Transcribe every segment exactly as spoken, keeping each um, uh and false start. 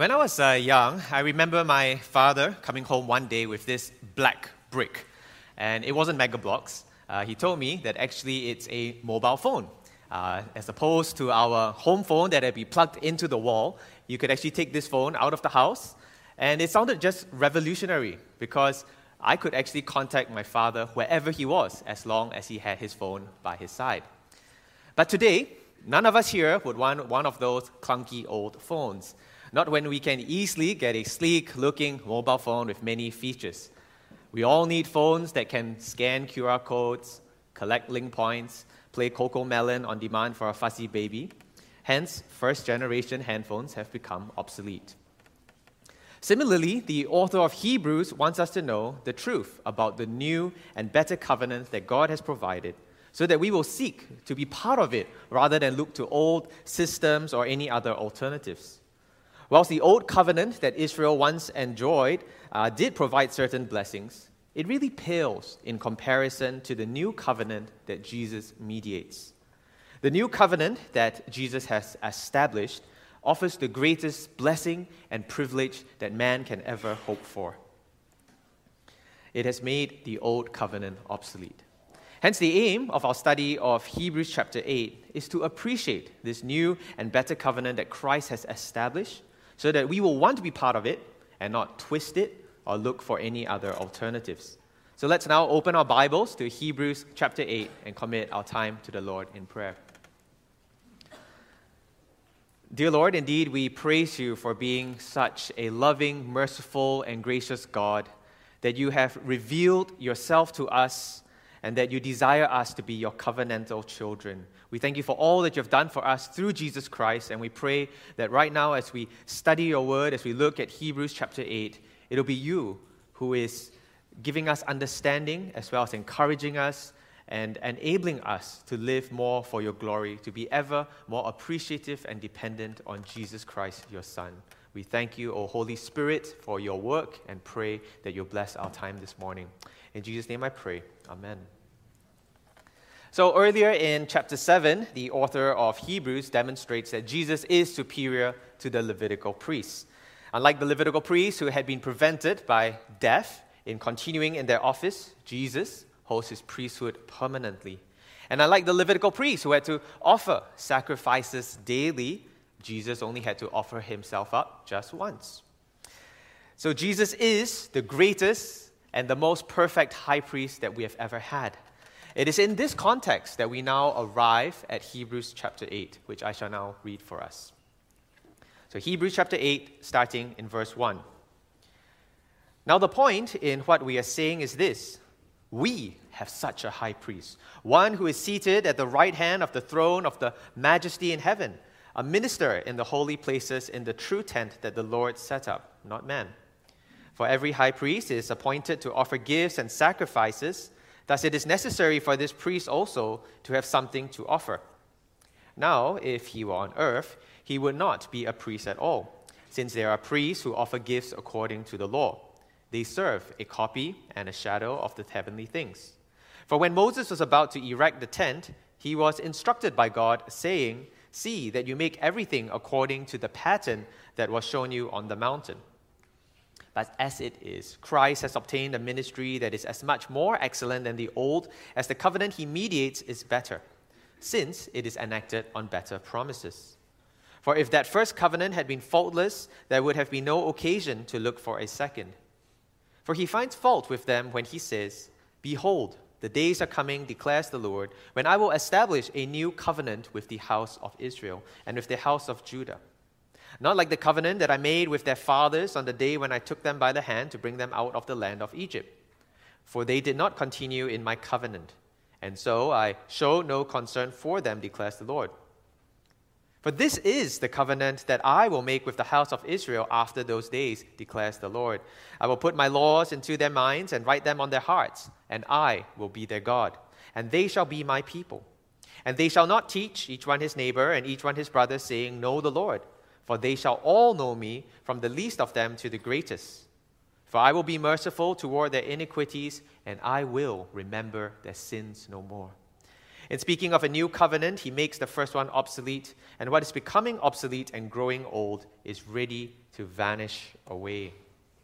When I was uh, young, I remember my father coming home one day with this black brick. And it wasn't Mega Bloks. Uh, he told me that actually it's a mobile phone. Uh, as opposed to our home phone that had been plugged into the wall, you could actually take this phone out of the house. And it sounded just revolutionary because I could actually contact my father wherever he was as long as he had his phone by his side. But today, none of us here would want one of those clunky old phones. Not when we can easily get a sleek-looking mobile phone with many features. We all need phones that can scan Q R codes, collect link points, play Coco Melon on demand for a fussy baby. Hence, first-generation handphones have become obsolete. Similarly, the author of Hebrews wants us to know the truth about the new and better covenant that God has provided, so that we will seek to be part of it rather than look to old systems or any other alternatives. Whilst the old covenant that Israel once enjoyed uh, did provide certain blessings, it really pales in comparison to the new covenant that Jesus mediates. The new covenant that Jesus has established offers the greatest blessing and privilege that man can ever hope for. It has made the old covenant obsolete. Hence, the aim of our study of Hebrews chapter eight is to appreciate this new and better covenant that Christ has established, so that we will want to be part of it and not twist it or look for any other alternatives. So let's now open our Bibles to Hebrews chapter eight and commit our time to the Lord in prayer. Dear Lord, indeed we praise you for being such a loving, merciful, and gracious God, that you have revealed yourself to us and that you desire us to be your covenantal children. We thank you for all that you've done for us through Jesus Christ, and we pray that right now as we study your word, as we look at Hebrews chapter eight, it'll be you who is giving us understanding as well as encouraging us and enabling us to live more for your glory, to be ever more appreciative and dependent on Jesus Christ, your Son. We thank you, O Holy Spirit, for your work and pray that you'll bless our time this morning. In Jesus' name I pray. Amen. So earlier in chapter seven, the author of Hebrews demonstrates that Jesus is superior to the Levitical priests. Unlike the Levitical priests who had been prevented by death in continuing in their office, Jesus holds his priesthood permanently. And unlike the Levitical priests who had to offer sacrifices daily, Jesus only had to offer himself up just once. So Jesus is the greatest and the most perfect high priest that we have ever had. It is in this context that we now arrive at Hebrews chapter eight, which I shall now read for us. So Hebrews chapter eight, starting in verse one. Now the point in what we are saying is this: we have such a high priest, one who is seated at the right hand of the throne of the majesty in heaven, a minister in the holy places in the true tent that the Lord set up, not man. For every high priest is appointed to offer gifts and sacrifices. Thus it is necessary for this priest also to have something to offer. Now, if he were on earth, he would not be a priest at all, since there are priests who offer gifts according to the law. They serve a copy and a shadow of the heavenly things. For when Moses was about to erect the tent, he was instructed by God, saying, "See that you make everything according to the pattern that was shown you on the mountain." But as it is, Christ has obtained a ministry that is as much more excellent than the old as the covenant he mediates is better, since it is enacted on better promises. For if that first covenant had been faultless, there would have been no occasion to look for a second. For he finds fault with them when he says, "Behold, the days are coming, declares the Lord, when I will establish a new covenant with the house of Israel and with the house of Judah. Not like the covenant that I made with their fathers on the day when I took them by the hand to bring them out of the land of Egypt. For they did not continue in my covenant, and so I showed no concern for them, declares the Lord. For this is the covenant that I will make with the house of Israel after those days, declares the Lord. I will put my laws into their minds and write them on their hearts, and I will be their God, and they shall be my people. And they shall not teach each one his neighbor and each one his brother, saying, Know the Lord. For they shall all know me, from the least of them to the greatest. For I will be merciful toward their iniquities, and I will remember their sins no more. In speaking of a new covenant, he makes the first one obsolete, and what is becoming obsolete and growing old is ready to vanish away.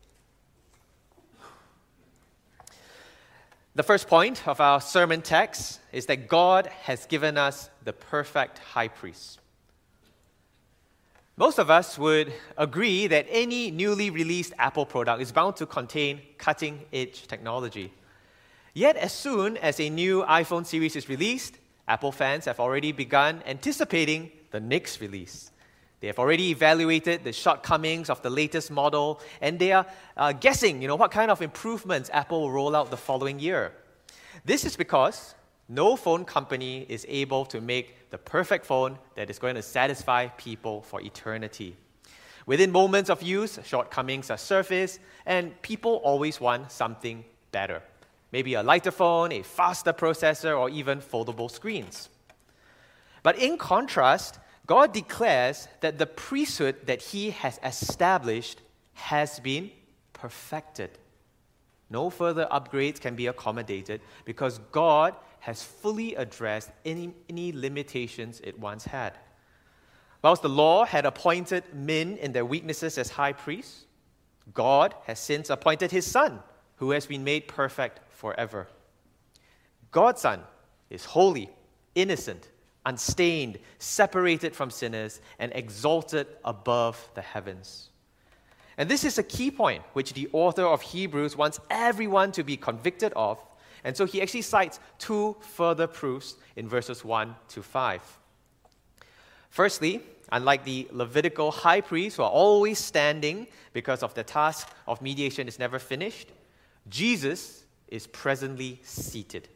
The first point of our sermon text is that God has given us the perfect high priest. Most of us would agree that any newly released Apple product is bound to contain cutting-edge technology. Yet, as soon as a new iPhone series is released, Apple fans have already begun anticipating the next release. They have already evaluated the shortcomings of the latest model, and they are uh, guessing, you know, what kind of improvements Apple will roll out the following year. This is because no phone company is able to make the perfect phone that is going to satisfy people for eternity. Within moments of use, shortcomings are surfaced, and people always want something better. Maybe a lighter phone, a faster processor, or even foldable screens. But in contrast, God declares that the priesthood that He has established has been perfected. No further upgrades can be accommodated because God has fully addressed any, any limitations it once had. Whilst the law had appointed men in their weaknesses as high priests, God has since appointed His Son, who has been made perfect forever. God's Son is holy, innocent, unstained, separated from sinners, and exalted above the heavens. And this is a key point which the author of Hebrews wants everyone to be convicted of. And so he actually cites two further proofs in verses one to five. Firstly, unlike the Levitical high priests who are always standing because of the task of mediation is never finished, Jesus is presently seated.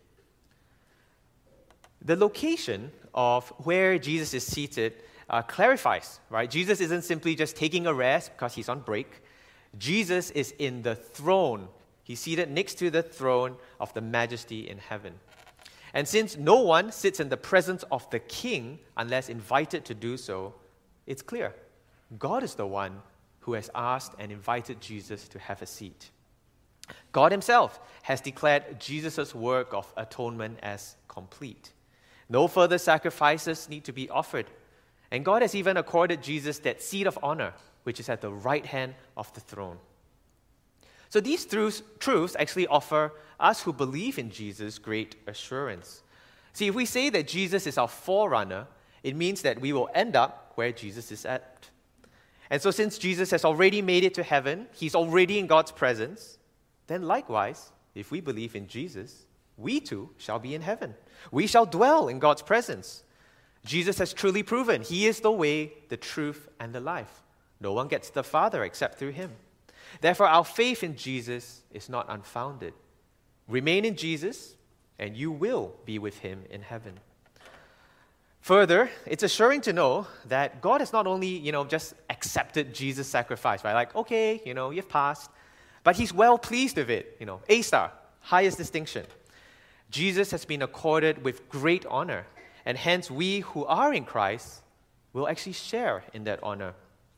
The location of where Jesus is seated uh, clarifies, right? Jesus isn't simply just taking a rest because he's on break. Jesus is in the throne. He's seated next to the throne of the majesty in heaven. And since no one sits in the presence of the king unless invited to do so, it's clear. God is the one who has asked and invited Jesus to have a seat. God himself has declared Jesus' work of atonement as complete. No further sacrifices need to be offered. And God has even accorded Jesus that seat of honor, which is at the right hand of the throne. So these truths, truths actually offer us who believe in Jesus great assurance. See, if we say that Jesus is our forerunner, it means that we will end up where Jesus is at. And so since Jesus has already made it to heaven, he's already in God's presence, then likewise, if we believe in Jesus, we too shall be in heaven. We shall dwell in God's presence. Jesus has truly proven he is the way, the truth, and the life. No one gets to the Father except through him. Therefore, our faith in Jesus is not unfounded. Remain in Jesus, and you will be with him in heaven. Further, it's assuring to know that God has not only, you know, just accepted Jesus' sacrifice, right? Like, okay, you know, you've passed, but he's well pleased with it, you know, A-star, highest distinction. Jesus has been accorded with great honor, and hence we who are in Christ will actually share in that honor.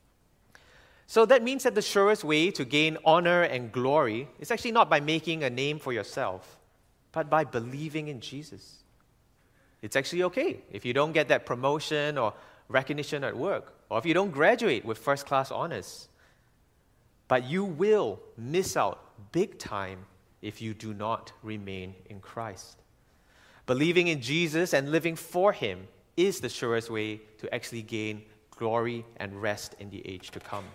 So that means that the surest way to gain honor and glory is actually not by making a name for yourself, but by believing in Jesus. It's actually okay if you don't get that promotion or recognition at work, or if you don't graduate with first-class honors. But you will miss out big time if you do not remain in Christ. Believing in Jesus and living for him is the surest way to actually gain glory and rest in the age to come.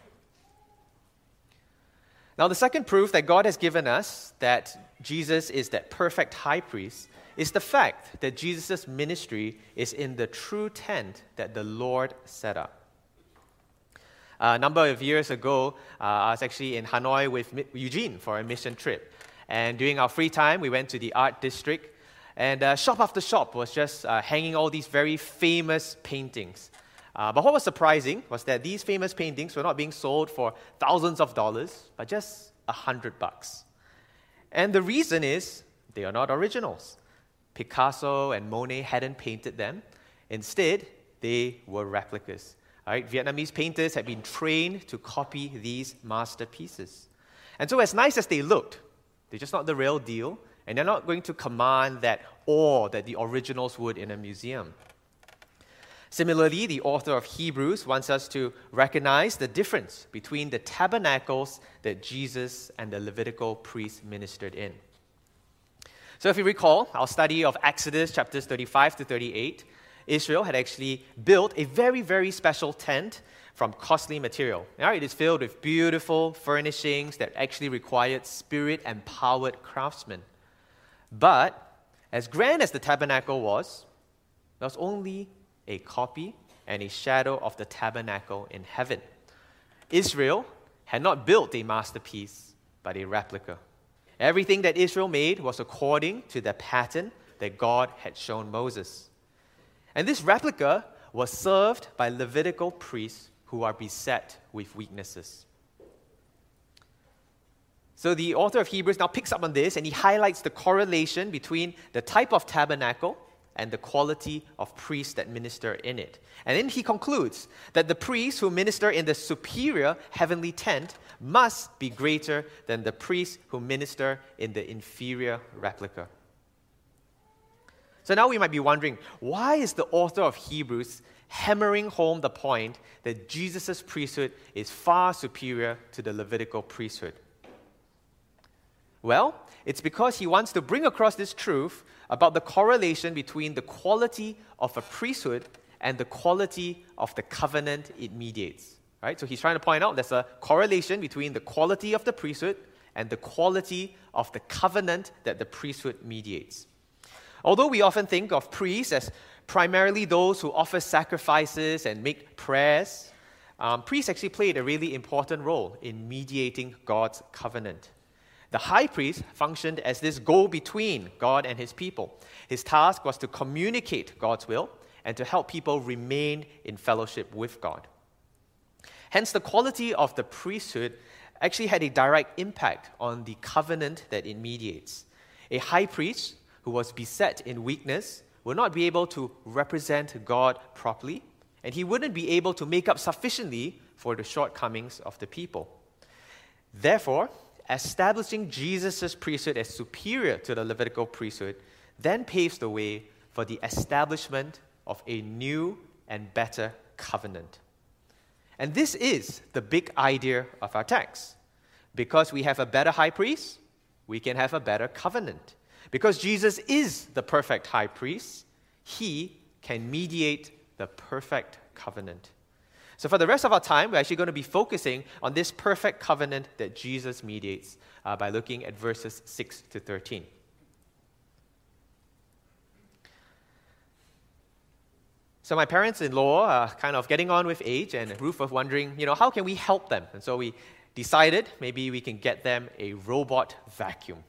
Now, the second proof that God has given us that Jesus is that perfect high priest is the fact that Jesus' ministry is in the true tent that the Lord set up. A number of years ago, uh, I was actually in Hanoi with Eugene for a mission trip. And during our free time, we went to the art district. And uh, shop after shop was just uh, hanging all these very famous paintings. Uh, but what was surprising was that these famous paintings were not being sold for thousands of dollars, but just a hundred bucks. And the reason is they are not originals. Picasso and Monet hadn't painted them. Instead, they were replicas. Right? Vietnamese painters had been trained to copy these masterpieces. And so as nice as they looked, they're just not the real deal, and they're not going to command that awe that the originals would in a museum. Similarly, the author of Hebrews wants us to recognize the difference between the tabernacles that Jesus and the Levitical priests ministered in. So if you recall our study of Exodus chapters thirty-five to thirty-eight, Israel had actually built a very, very special tent from costly material. Now, it is filled with beautiful furnishings that actually required spirit-empowered craftsmen. But as grand as the tabernacle was, there was only a copy and a shadow of the tabernacle in heaven. Israel had not built a masterpiece, but a replica. Everything that Israel made was according to the pattern that God had shown Moses. And this replica was served by Levitical priests who are beset with weaknesses. So the author of Hebrews now picks up on this and he highlights the correlation between the type of tabernacle and the quality of priests that minister in it. And then he concludes that the priests who minister in the superior heavenly tent must be greater than the priests who minister in the inferior replica. So now we might be wondering, why is the author of Hebrews hammering home the point that Jesus' priesthood is far superior to the Levitical priesthood? Well, it's because he wants to bring across this truth about the correlation between the quality of a priesthood and the quality of the covenant it mediates. Right? So he's trying to point out there's a correlation between the quality of the priesthood and the quality of the covenant that the priesthood mediates. Although we often think of priests as primarily those who offer sacrifices and make prayers, um, priests actually played a really important role in mediating God's covenant. The high priest functioned as this go-between God and his people. His task was to communicate God's will and to help people remain in fellowship with God. Hence, the quality of the priesthood actually had a direct impact on the covenant that it mediates. A high priest who was beset in weakness would not be able to represent God properly, and he wouldn't be able to make up sufficiently for the shortcomings of the people. Therefore, establishing Jesus' priesthood as superior to the Levitical priesthood then paves the way for the establishment of a new and better covenant. And this is the big idea of our text. Because we have a better high priest, we can have a better covenant. Because Jesus is the perfect high priest, he can mediate the perfect covenant. So for the rest of our time, we're actually going to be focusing on this perfect covenant that Jesus mediates uh, by looking at verses six to thirteen. So my parents-in-law are kind of getting on with age, and Ruth was wondering, you know, how can we help them? And so we decided maybe we can get them a robot vacuum.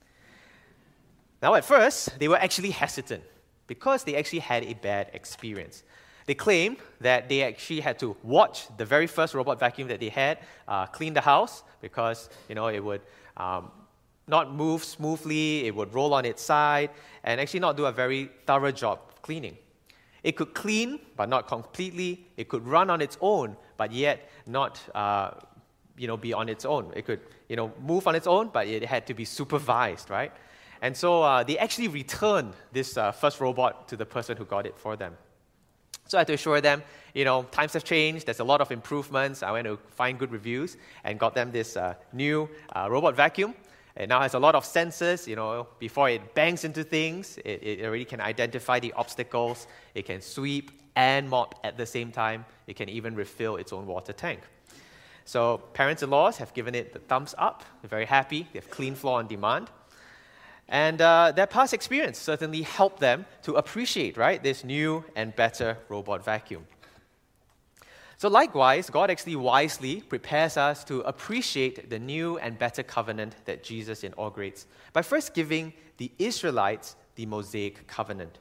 Now at first, they were actually hesitant because they actually had a bad experience. They claimed that they actually had to watch the very first robot vacuum that they had uh, clean the house because, you know, it would um, not move smoothly, it would roll on its side, and actually not do a very thorough job of cleaning. It could clean, but not completely. It could run on its own, but yet not, uh, you know, be on its own. It could, you know, move on its own, but it had to be supervised, right? And so uh, they actually returned this uh, first robot to the person who got it for them. So I had to assure them, you know, times have changed. There's a lot of improvements. I went to find good reviews and got them this uh, new uh, robot vacuum. It now has a lot of sensors. You know, before it bangs into things, it, it already can identify the obstacles. It can sweep and mop at the same time. It can even refill its own water tank. So parents-in-laws have given it the thumbs up. They're very happy. They have clean floor on demand. And uh, their past experience certainly helped them to appreciate, right, this new and better robot vacuum. So likewise, God actually wisely prepares us to appreciate the new and better covenant that Jesus inaugurates by first giving the Israelites the Mosaic covenant.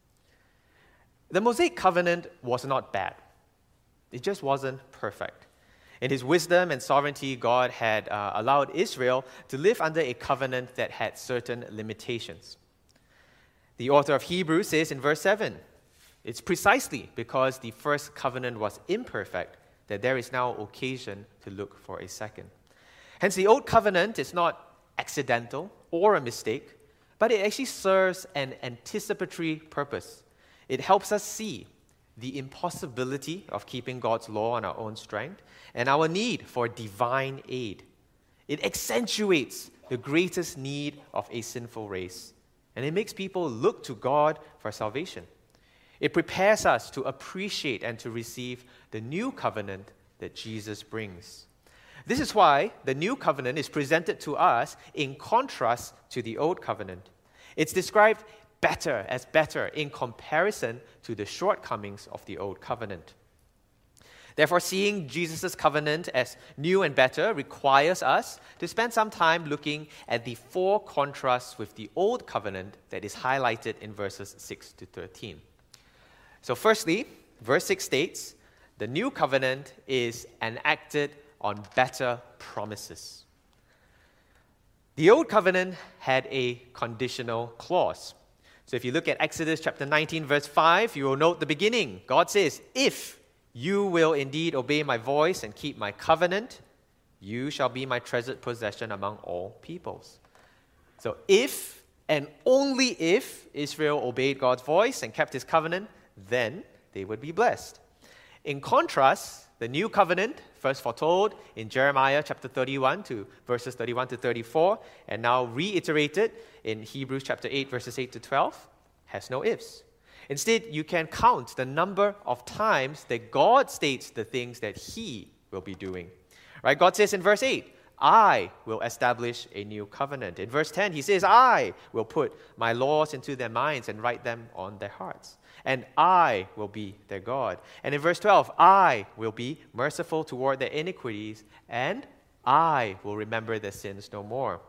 The Mosaic covenant was not bad. It just wasn't perfect. In his wisdom and sovereignty, God had uh, allowed Israel to live under a covenant that had certain limitations. The author of Hebrews says in verse seven, it's precisely because the first covenant was imperfect that there is now occasion to look for a second. Hence, the old covenant is not accidental or a mistake, but it actually serves an anticipatory purpose. It helps us see the impossibility of keeping God's law on our own strength and our need for divine aid. It accentuates the greatest need of a sinful race, and it makes people look to God for salvation. It prepares us to appreciate and to receive the new covenant that Jesus brings. This is why the new covenant is presented to us in contrast to the old covenant. It's described better as better in comparison to the shortcomings of the old covenant. Therefore, seeing Jesus' covenant as new and better requires us to spend some time looking at the four contrasts with the old covenant that is highlighted in verses six to thirteen. So firstly, verse six states, the new covenant is enacted on better promises. The old covenant had a conditional clause. So if you look at Exodus chapter nineteen, verse five, you will note the beginning. God says, if you will indeed obey my voice and keep my covenant, you shall be my treasured possession among all peoples. So if and only if Israel obeyed God's voice and kept his covenant, then they would be blessed. In contrast, the new covenant, first foretold in Jeremiah chapter thirty-one to verses thirty-one to thirty-four, and now reiterated in Hebrews chapter eight, verses eight to twelve, has no ifs. Instead, you can count the number of times that God states the things that he will be doing. Right? God says in verse eight, I will establish a new covenant. In verse ten, he says, I will put my laws into their minds and write them on their hearts. And I will be their God. And in verse twelve, I will be merciful toward their iniquities, and I will remember their sins no more.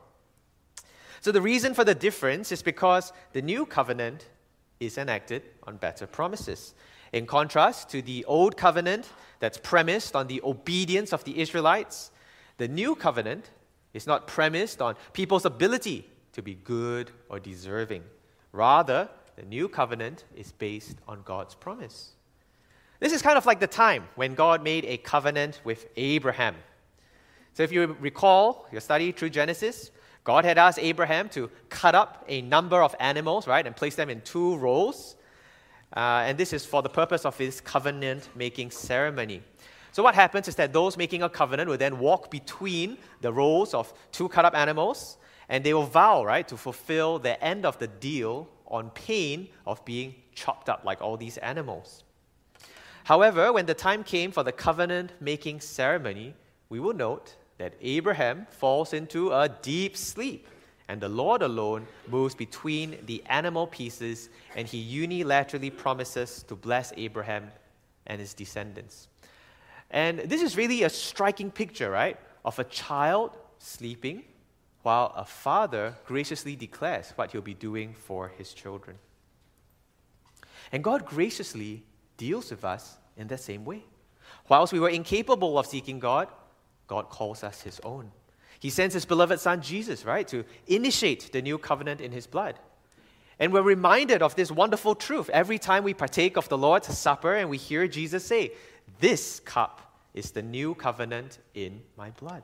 So the reason for the difference is because the new covenant is enacted on better promises. In contrast to the old covenant that's premised on the obedience of the Israelites, the new covenant is not premised on people's ability to be good or deserving. Rather, the new covenant is based on God's promise. This is kind of like the time when God made a covenant with Abraham. So if you recall your study through Genesis, God had asked Abraham to cut up a number of animals, right, and place them in two rows. Uh, and this is for the purpose of his covenant-making ceremony. So what happens is that those making a covenant will then walk between the rows of two cut-up animals, and they will vow, right, to fulfill the end of the deal on pain of being chopped up like all these animals. However, when the time came for the covenant-making ceremony, we will note that Abraham falls into a deep sleep, and the Lord alone moves between the animal pieces, and he unilaterally promises to bless Abraham and his descendants. And this is really a striking picture, right, of a child sleeping while a father graciously declares what he'll be doing for his children. And God graciously deals with us in the same way. Whilst we were incapable of seeking God, God calls us his own. He sends his beloved son Jesus, right, to initiate the new covenant in his blood. And we're reminded of this wonderful truth every time we partake of the Lord's Supper and we hear Jesus say, this cup is the new covenant in my blood.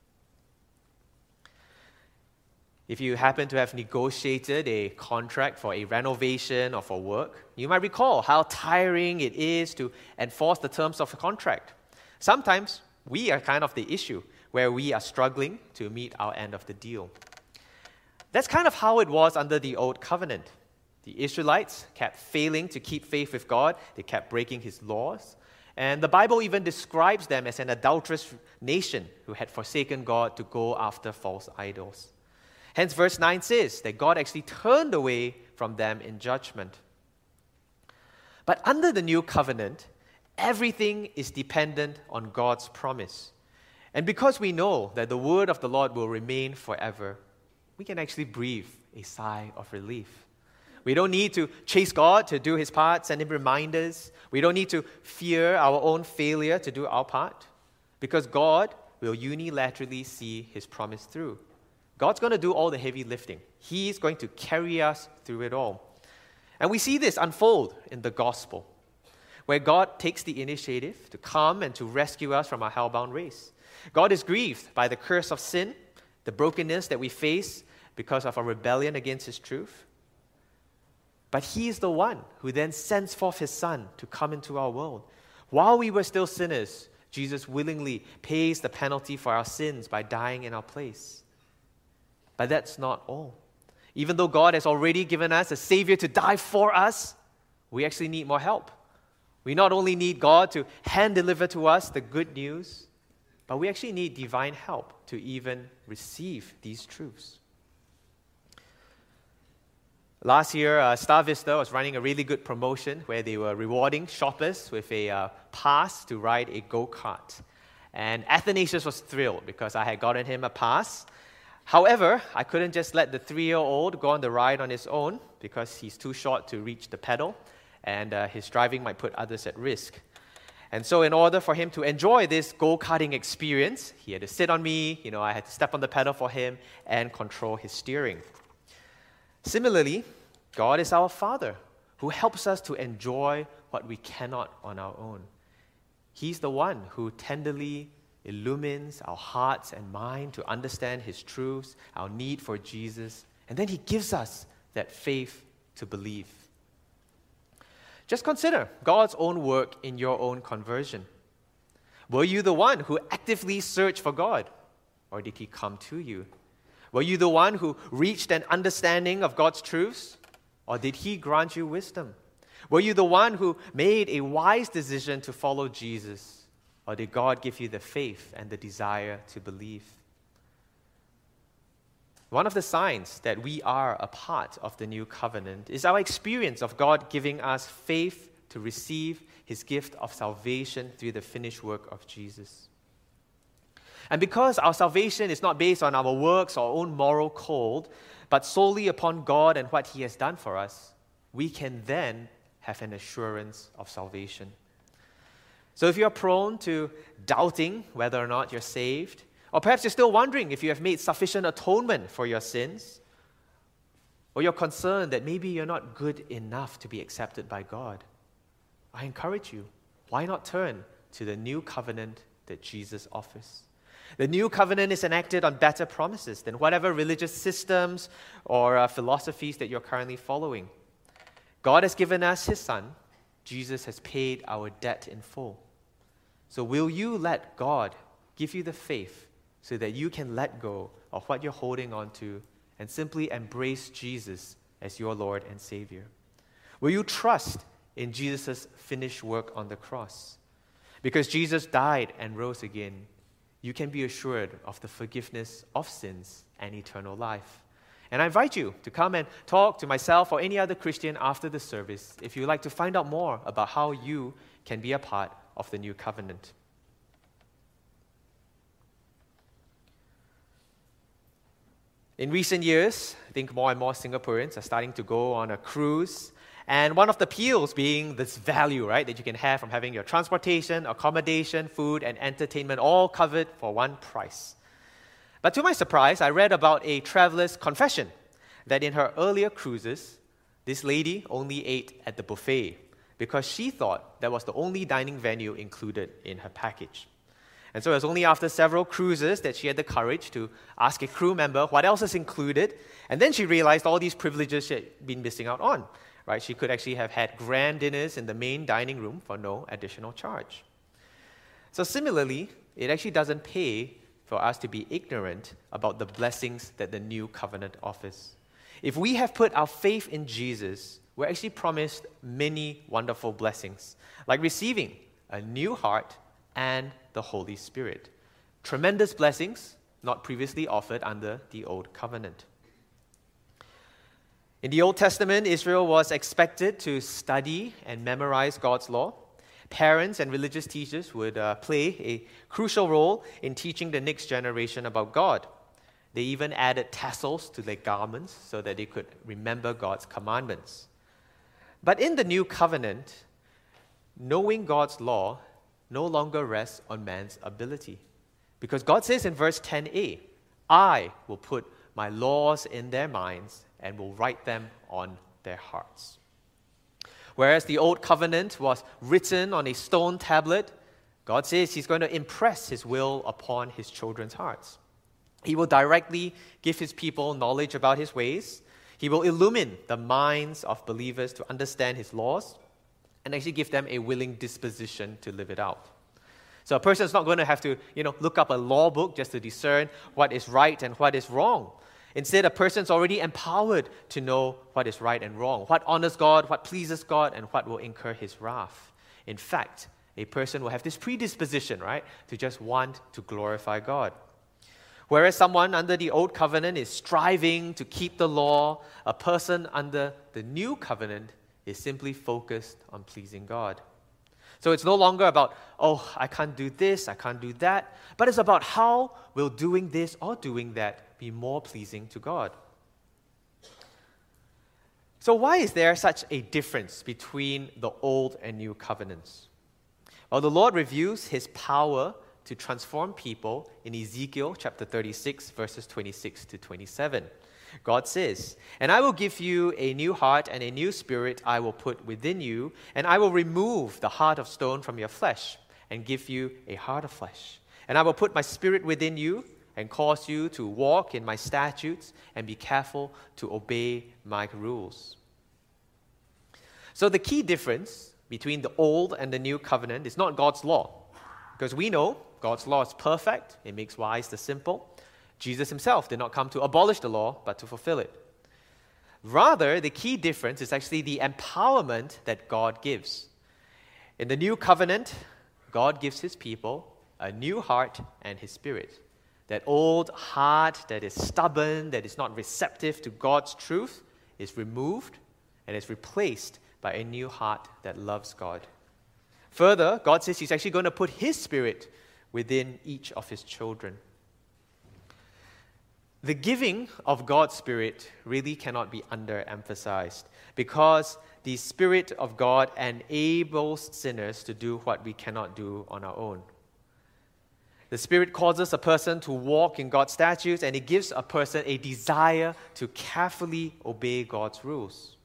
If you happen to have negotiated a contract for a renovation or for work, you might recall how tiring it is to enforce the terms of the contract. Sometimes we are kind of the issue where we are struggling to meet our end of the deal. That's kind of how it was under the old covenant. The Israelites kept failing to keep faith with God. They kept breaking his laws. And the Bible even describes them as an adulterous nation who had forsaken God to go after false idols. Hence, verse nine says that God actually turned away from them in judgment. But under the new covenant, everything is dependent on God's promise. And because we know that the word of the Lord will remain forever, we can actually breathe a sigh of relief. We don't need to chase God to do his part, send him reminders. We don't need to fear our own failure to do our part, because God will unilaterally see his promise through. God's going to do all the heavy lifting. He's going to carry us through it all. And we see this unfold in the gospel, where God takes the initiative to come and to rescue us from our hellbound race. God is grieved by the curse of sin, the brokenness that we face, because of our rebellion against His truth. But He is the one who then sends forth His Son to come into our world. While we were still sinners, Jesus willingly pays the penalty for our sins by dying in our place. But that's not all. Even though God has already given us a Savior to die for us, we actually need more help. We not only need God to hand deliver to us the good news, but we actually need divine help to even receive these truths. Last year, uh, Star Vista was running a really good promotion where they were rewarding shoppers with a uh, pass to ride a go-kart. And Athanasius was thrilled because I had gotten him a pass. However, I couldn't just let the three-year-old go on the ride on his own because he's too short to reach the pedal, and uh, his driving might put others at risk. And so in order for him to enjoy this go-karting experience, he had to sit on me, you know, I had to step on the pedal for him and control his steering. Similarly, God is our Father who helps us to enjoy what we cannot on our own. He's the one who tenderly illumines our hearts and mind to understand His truths, our need for Jesus, and then He gives us that faith to believe. Just consider God's own work in your own conversion. Were you the one who actively searched for God, or did He come to you? Were you the one who reached an understanding of God's truths, or did He grant you wisdom? Were you the one who made a wise decision to follow Jesus, or did God give you the faith and the desire to believe? One of the signs that we are a part of the new covenant is our experience of God giving us faith to receive His gift of salvation through the finished work of Jesus. And because our salvation is not based on our works or own moral code, but solely upon God and what He has done for us, we can then have an assurance of salvation. So if you're prone to doubting whether or not you're saved, or perhaps you're still wondering if you have made sufficient atonement for your sins, or you're concerned that maybe you're not good enough to be accepted by God, I encourage you, why not turn to the new covenant that Jesus offers? The new covenant is enacted on better promises than whatever religious systems or uh, philosophies that you're currently following. God has given us His Son. Jesus has paid our debt in full. So will you let God give you the faith so that you can let go of what you're holding on to and simply embrace Jesus as your Lord and Savior? Will you trust in Jesus' finished work on the cross? Because Jesus died and rose again, you can be assured of the forgiveness of sins and eternal life. And I invite you to come and talk to myself or any other Christian after the service if you'd like to find out more about how you can be a part of the new covenant. In recent years, I think more and more Singaporeans are starting to go on a cruise. And one of the appeals being this value, right, that you can have from having your transportation, accommodation, food, and entertainment all covered for one price. But to my surprise, I read about a traveler's confession that in her earlier cruises, this lady only ate at the buffet because she thought that was the only dining venue included in her package. And so it was only after several cruises that she had the courage to ask a crew member what else is included, and then she realized all these privileges she had been missing out on. Right? She could actually have had grand dinners in the main dining room for no additional charge. So similarly, it actually doesn't pay for us to be ignorant about the blessings that the new covenant offers. If we have put our faith in Jesus, we're actually promised many wonderful blessings, like receiving a new heart and the Holy Spirit. Tremendous blessings not previously offered under the Old Covenant. In the Old Testament, Israel was expected to study and memorize God's law. Parents and religious teachers would uh, play a crucial role in teaching the next generation about God. They even added tassels to their garments so that they could remember God's commandments. But in the New Covenant, knowing God's law no longer rests on man's ability. Because God says in verse ten a, I will put my laws in their minds and will write them on their hearts. Whereas the Old Covenant was written on a stone tablet, God says He's going to impress His will upon His children's hearts. He will directly give his people knowledge about his ways. He will illumine the minds of believers to understand his laws and actually give them a willing disposition to live it out. So a person is not going to have to, you know, look up a law book just to discern what is right and what is wrong. Instead, a person is already empowered to know what is right and wrong, what honors God, what pleases God, and what will incur his wrath. In fact, a person will have this predisposition, right, to just want to glorify God. Whereas someone under the old covenant is striving to keep the law, a person under the new covenant is simply focused on pleasing God. So it's no longer about, oh, I can't do this, I can't do that, but it's about how will doing this or doing that be more pleasing to God. So why is there such a difference between the old and new covenants? Well, the Lord reveals his power to transform people in Ezekiel chapter thirty-six, verses twenty-six to twenty-seven. God says, "And I will give you a new heart, and a new spirit I will put within you, and I will remove the heart of stone from your flesh, and give you a heart of flesh. And I will put my spirit within you, and cause you to walk in my statutes, and be careful to obey my rules." So the key difference between the old and the new covenant is not God's law, because we know God's law is perfect, it makes wise the simple. Jesus himself did not come to abolish the law, but to fulfill it. Rather, the key difference is actually the empowerment that God gives. In the new covenant, God gives his people a new heart and his spirit. That old heart that is stubborn, that is not receptive to God's truth, is removed and is replaced by a new heart that loves God. Further, God says he's actually going to put his spirit within each of his children. The giving of God's Spirit really cannot be underemphasized, because the Spirit of God enables sinners to do what we cannot do on our own. The Spirit causes a person to walk in God's statutes, and it gives a person a desire to carefully obey God's rules.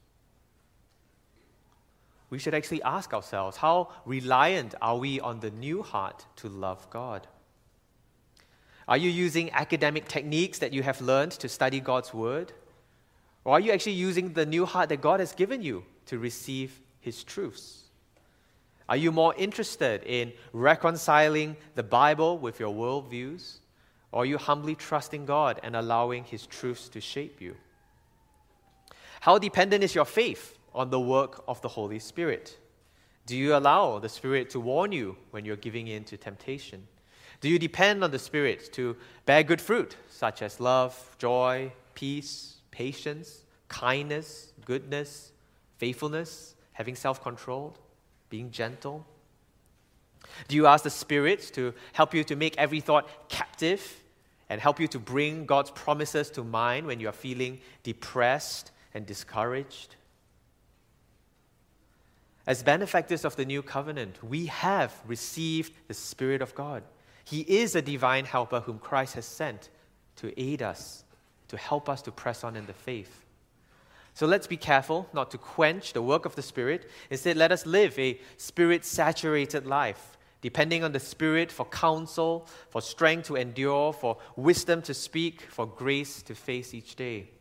We should actually ask ourselves, how reliant are we on the new heart to love God? Are you using academic techniques that you have learned to study God's Word? Or are you actually using the new heart that God has given you to receive his truths? Are you more interested in reconciling the Bible with your worldviews? Or are you humbly trusting God and allowing his truths to shape you? How dependent is your faith on the work of the Holy Spirit? Do you allow the Spirit to warn you when you're giving in to temptation? Do you depend on the Spirit to bear good fruit, such as love, joy, peace, patience, kindness, goodness, faithfulness, having self-control, being gentle? Do you ask the Spirit to help you to make every thought captive and help you to bring God's promises to mind when you are feeling depressed and discouraged? As benefactors of the new covenant, we have received the Spirit of God. He is a divine helper whom Christ has sent to aid us, to help us to press on in the faith. So let's be careful not to quench the work of the Spirit. Instead, let us live a Spirit-saturated life, depending on the Spirit for counsel, for strength to endure, for wisdom to speak, for grace to face each day.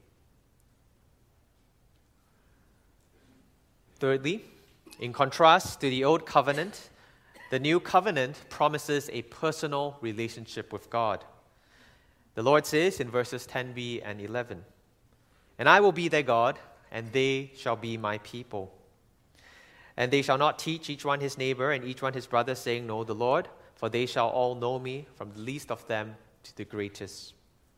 Thirdly, in contrast to the old covenant, the new covenant promises a personal relationship with God. The Lord says in verses ten b and eleven, "And I will be their God, and they shall be my people. And they shall not teach each one his neighbor and each one his brother, saying, Know the Lord, for they shall all know me, from the least of them to the greatest."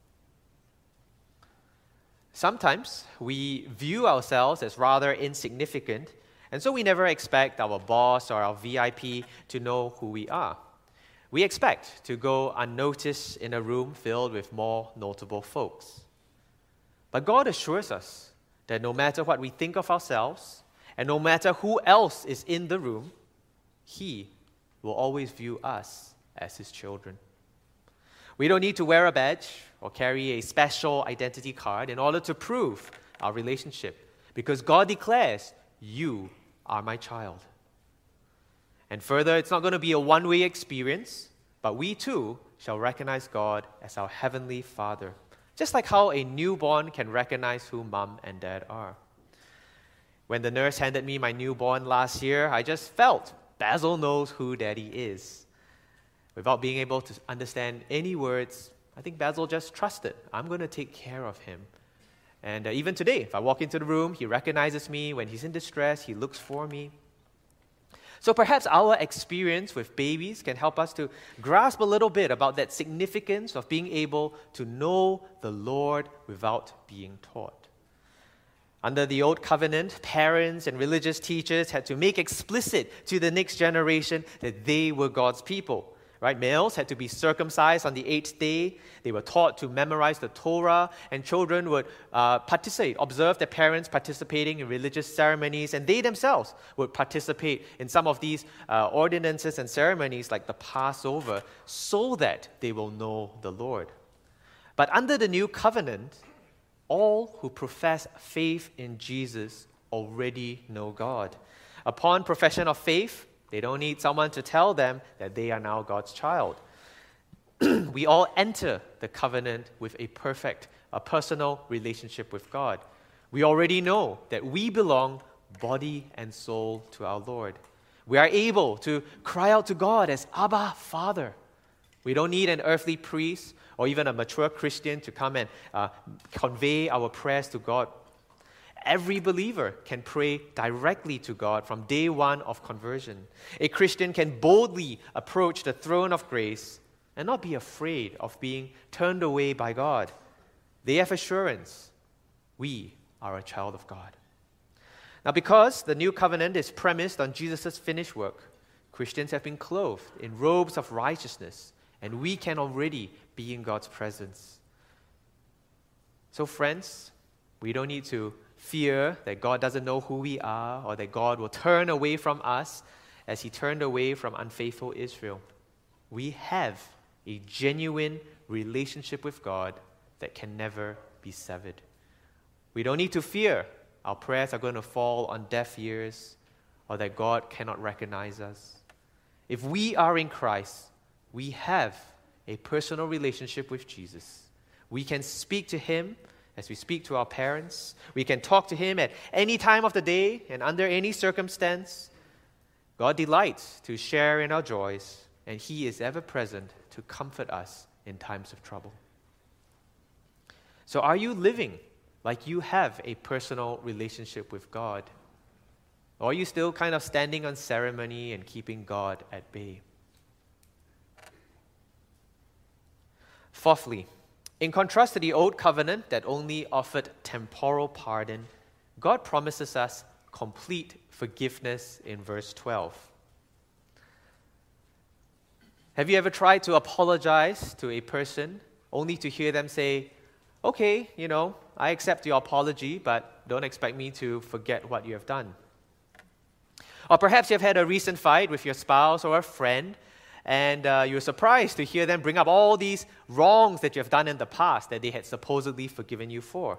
Sometimes we view ourselves as rather insignificant, and so we never expect our boss or our V I P to know who we are. We expect to go unnoticed in a room filled with more notable folks. But God assures us that no matter what we think of ourselves, and no matter who else is in the room, He will always view us as His children. We don't need to wear a badge or carry a special identity card in order to prove our relationship, because God declares, "You are my child." And further, it's not going to be a one-way experience. but we too shall recognize God as our heavenly Father, just like how a newborn can recognize who mom and dad are. When the nurse handed me my newborn last year, I just felt Basil knows who Daddy is. Without being able to understand any words, I think Basil just trusted. I'm going to take care of him. And uh, even today, if I walk into the room, he recognizes me. When he's in distress, he looks for me. So perhaps our experience with babies can help us to grasp a little bit about that significance of being able to know the Lord without being taught. Under the Old Covenant, parents and religious teachers had to make explicit to the next generation that they were God's people. Right? Males had to be circumcised on the eighth day. They were taught to memorize the Torah, and children would uh, participate, observe their parents participating in religious ceremonies, and they themselves would participate in some of these uh, ordinances and ceremonies like the Passover, so that they will know the Lord. But under the new covenant, all who profess faith in Jesus already know God. Upon profession of faith, they don't need someone to tell them that they are now God's child. We all enter the covenant with a perfect, a personal relationship with God. We already know that we belong body and soul to our Lord. We are able to cry out to God as Abba, Father. We don't need an earthly priest or even a mature Christian to come and uh, convey our prayers to God. Every believer can pray directly to God from day one of conversion. A Christian can boldly approach the throne of grace and not be afraid of being turned away by God. They have assurance. We are a child of God. Now, because the new covenant is premised on Jesus' finished work, Christians have been clothed in robes of righteousness, and we can already be in God's presence. So, friends, we don't need to fear that God doesn't know who we are or that God will turn away from us as he turned away from unfaithful Israel. We have a genuine relationship with God that can never be severed. We don't need to fear our prayers are going to fall on deaf ears or that God cannot recognize us. If we are in Christ, we have a personal relationship with Jesus. We can speak to him as we speak to our parents. We can talk to him at any time of the day and under any circumstance. God delights to share in our joys, and he is ever present to comfort us in times of trouble. So are you living like you have a personal relationship with God? Or are you still kind of standing on ceremony and keeping God at bay? Fourthly, in contrast to the old covenant that only offered temporal pardon, God promises us complete forgiveness in verse twelve. Have you ever tried to apologize to a person only to hear them say, okay, you know, I accept your apology, but don't expect me to forget what you have done? Or perhaps you've had a recent fight with your spouse or a friend, and uh, you're surprised to hear them bring up all these wrongs that you have done in the past that they had supposedly forgiven you for.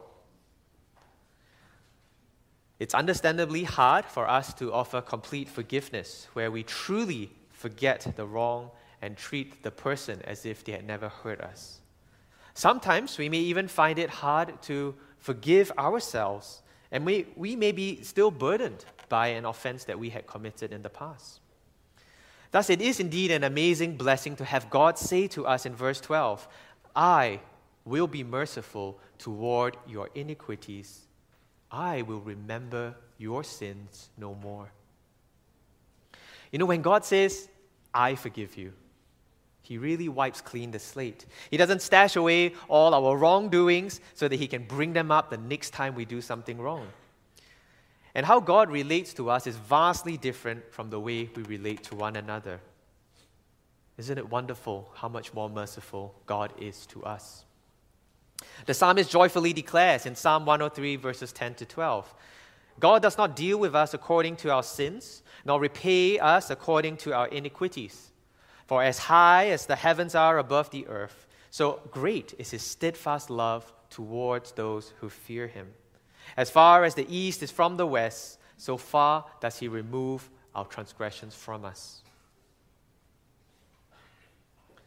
It's understandably hard for us to offer complete forgiveness where we truly forget the wrong and treat the person as if they had never hurt us. Sometimes we may even find it hard to forgive ourselves, and we, we may be still burdened by an offense that we had committed in the past. Thus, it is indeed an amazing blessing to have God say to us in verse twelve, I will be merciful toward your iniquities. I will remember your sins no more. You know, when God says, I forgive you, he really wipes clean the slate. He doesn't stash away all our wrongdoings so that he can bring them up the next time we do something wrong. And how God relates to us is vastly different from the way we relate to one another. Isn't it wonderful how much more merciful God is to us? The psalmist joyfully declares in Psalm one oh three, verses ten to twelve, God does not deal with us according to our sins, nor repay us according to our iniquities. For as high as the heavens are above the earth, so great is his steadfast love towards those who fear him. As far as the east is from the west, so far does he remove our transgressions from us.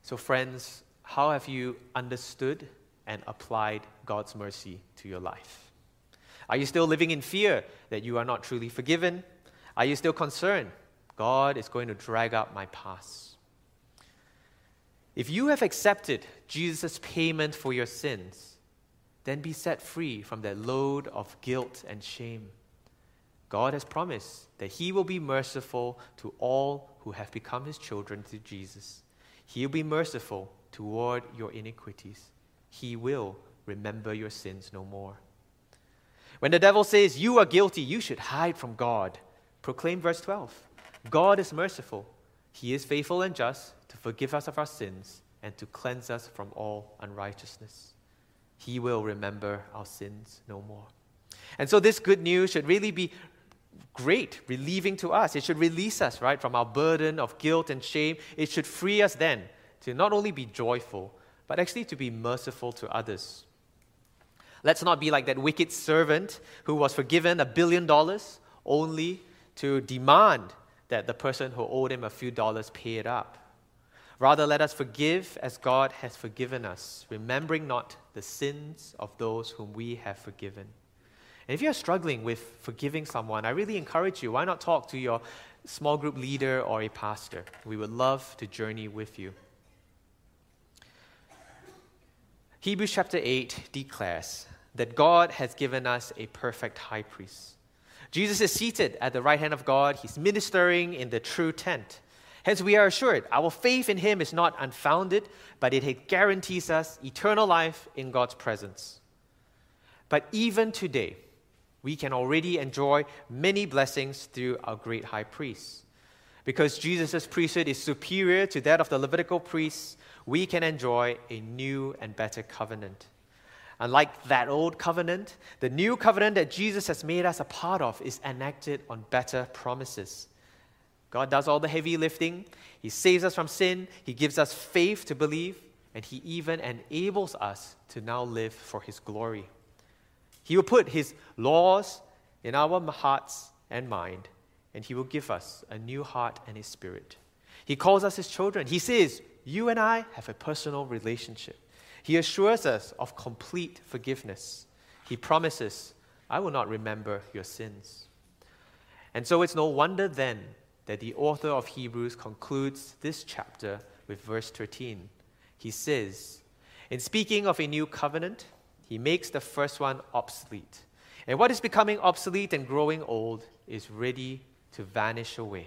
So friends, how have you understood and applied God's mercy to your life? Are you still living in fear that you are not truly forgiven? Are you still concerned God is going to drag up my past? If you have accepted Jesus' payment for your sins, then be set free from that load of guilt and shame. God has promised that He will be merciful to all who have become His children through Jesus. He will be merciful toward your iniquities. He will remember your sins no more. When the devil says, you are guilty, you should hide from God, proclaim verse twelve. God is merciful. He is faithful and just to forgive us of our sins and to cleanse us from all unrighteousness. He will remember our sins no more. And so this good news should really be great, relieving to us. It should release us, right, from our burden of guilt and shame. It should free us then to not only be joyful, but actually to be merciful to others. Let's not be like that wicked servant who was forgiven a billion dollars only to demand that the person who owed him a few dollars pay it up. Rather, let us forgive as God has forgiven us, remembering not the sins of those whom we have forgiven. And if you're struggling with forgiving someone, I really encourage you, why not talk to your small group leader or a pastor? We would love to journey with you. Hebrews chapter eight declares that God has given us a perfect high priest. Jesus is seated at the right hand of God. He's ministering in the true tent. Hence, we are assured our faith in Him is not unfounded, but it guarantees us eternal life in God's presence. But even today, we can already enjoy many blessings through our great high priest. Because Jesus' priesthood is superior to that of the Levitical priests, we can enjoy a new and better covenant. Unlike that old covenant, the new covenant that Jesus has made us a part of is enacted on better promises. God does all the heavy lifting. He saves us from sin. He gives us faith to believe. And He even enables us to now live for His glory. He will put His laws in our hearts and mind, and He will give us a new heart and a spirit. He calls us His children. He says, you and I have a personal relationship. He assures us of complete forgiveness. He promises, I will not remember your sins. And so it's no wonder then that the author of Hebrews concludes this chapter with verse thirteen. He says, in speaking of a new covenant, he makes the first one obsolete. And what is becoming obsolete and growing old is ready to vanish away.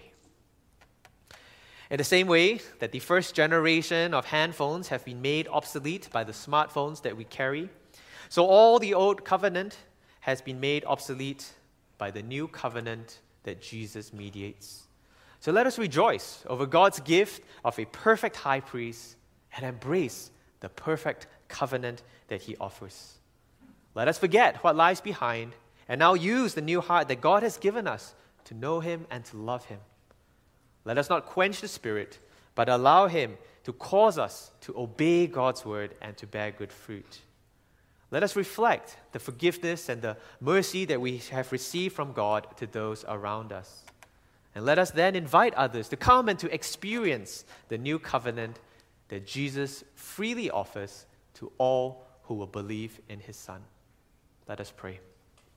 In the same way that the first generation of handphones have been made obsolete by the smartphones that we carry, so all the old covenant has been made obsolete by the new covenant that Jesus mediates. So let us rejoice over God's gift of a perfect high priest and embrace the perfect covenant that He offers. Let us forget what lies behind and now use the new heart that God has given us to know Him and to love Him. Let us not quench the Spirit, but allow Him to cause us to obey God's word and to bear good fruit. Let us reflect the forgiveness and the mercy that we have received from God to those around us. And let us then invite others to come and to experience the new covenant that Jesus freely offers to all who will believe in His Son. Let us pray.